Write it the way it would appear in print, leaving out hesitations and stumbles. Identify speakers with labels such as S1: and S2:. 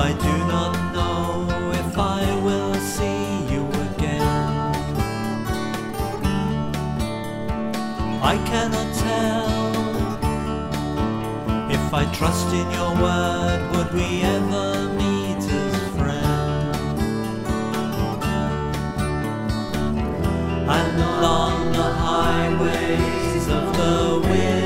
S1: I do not know if I will see you again. I cannot tell if I trust in your word, would we ever meet as friends? And along the highways of the wind